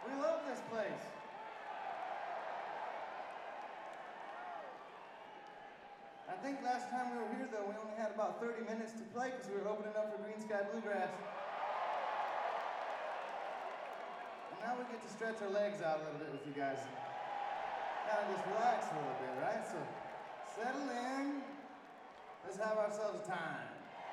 We love this place. I think last time we were here, though, we only had about 30 minutes to play because we were opening up for Green Sky Bluegrass. And now we get to stretch our legs out a little bit with you guys. Kind of just relax a little bit, right? So settle in. Let's have ourselves time.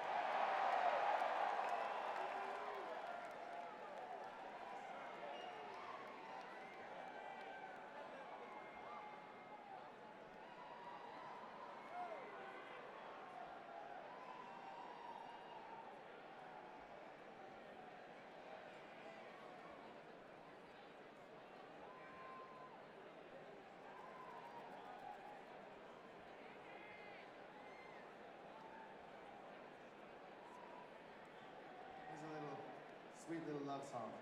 Here's a little sweet little love song.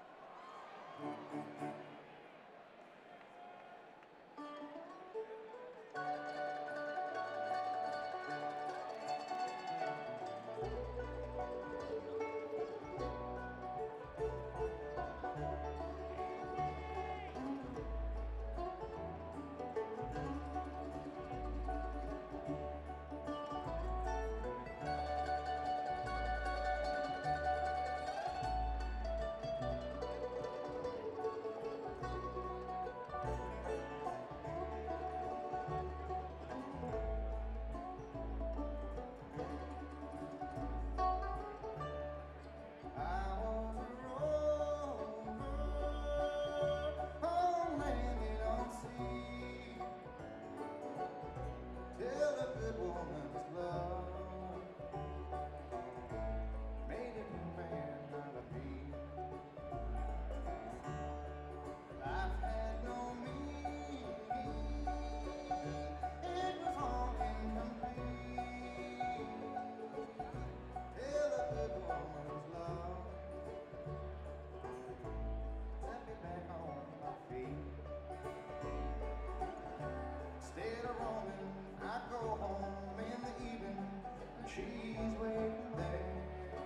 Instead of roaming, I go home in the evening, and she's waiting there.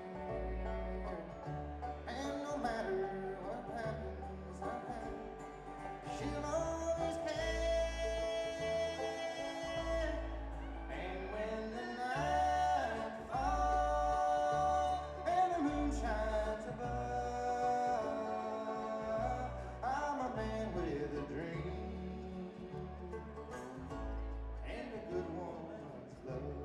And no matter what happens, she'll always care. And when the night falls and the moon shines above, I'm a man with a dream. Good woman's love.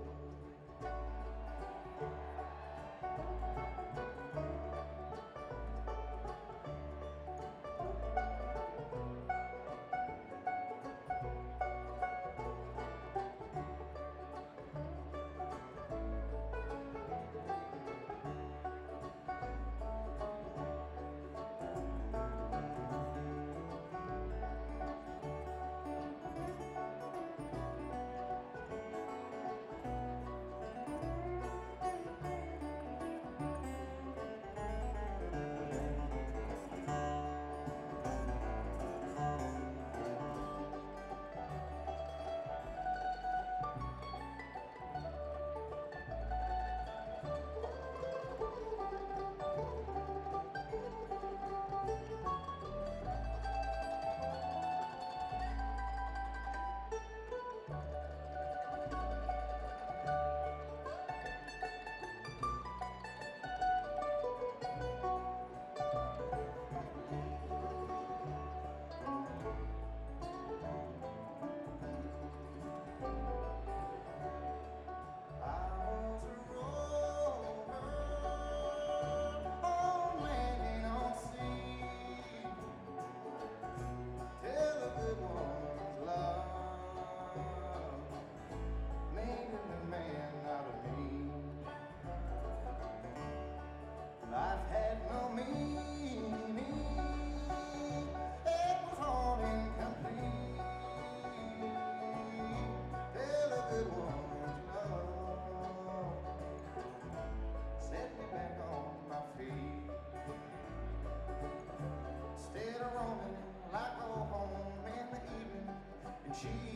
Life had no meaning, it was all incomplete. Till a good woman's love set me back on my feet. Instead of roaming, I go home in the evening, and she